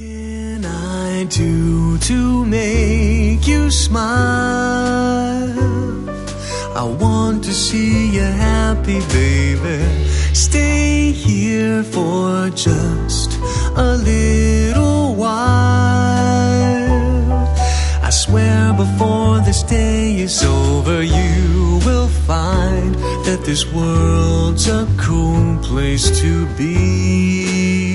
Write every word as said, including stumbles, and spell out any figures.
Can I do to make you smile? I want to see you happy, baby. Stay here for just a little while. I swear before this day is over, you will find that this world's a cool place to be.